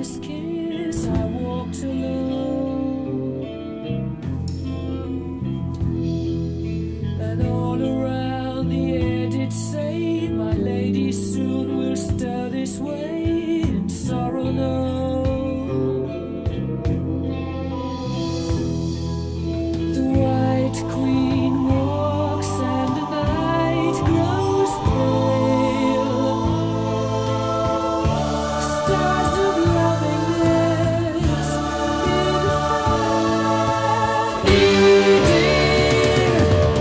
last kiss, I walked alone, and all around the air did say, my lady soon will stir this way, and sorrow no. The white queen walks and the night grows pale. Stars of lovingness in fire, bleeding,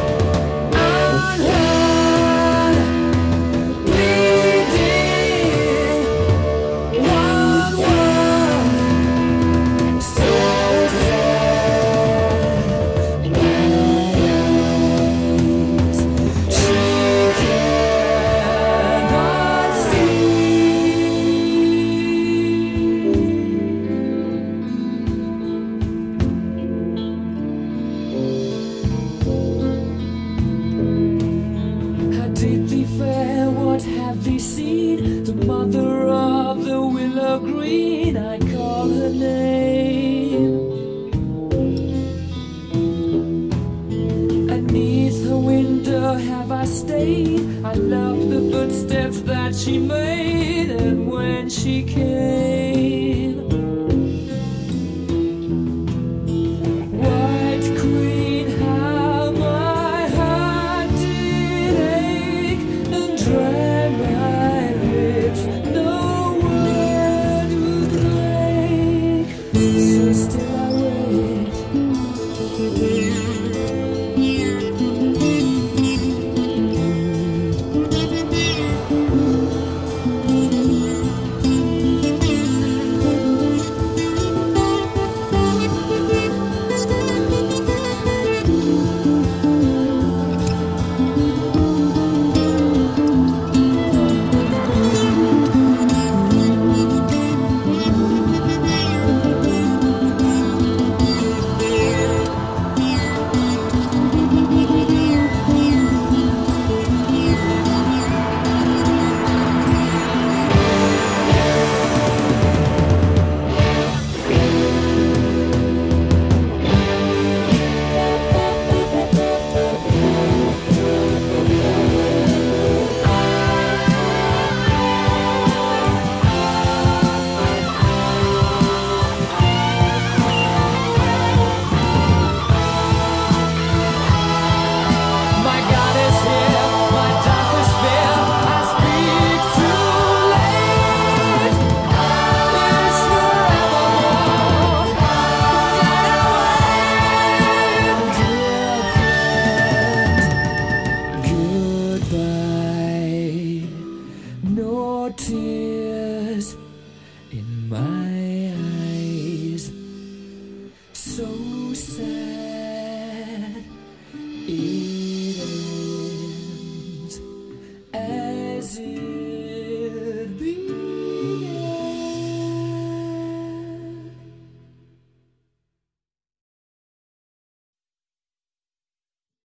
unheard, bleeding, one word, so sad. My eyes, she cannot see. How did thee fare? What have thee seen? The mother of the willow green, I call her name. Beneath her window have I stayed. I loved the footsteps that she made, and when she came, white queen, how my heart did ache and dry my lips, no word would break, so still I wait. My God is here, my darkest fear, I speak too late. It's forevermore that I wait. Dear friend, goodbye. No tears in my eyes, so sad.